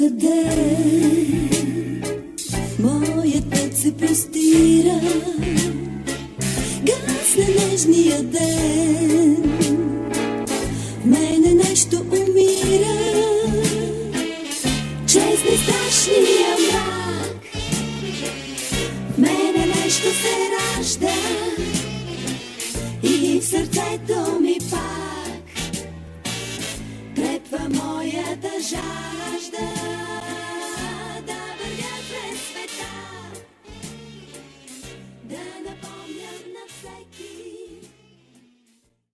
за ден, моят път се простира, гасне нежния ден, в мене нещо умира, чезне страшния мрак, в мене нещо се ражда и в сърцето ми пак трепва моята жажда.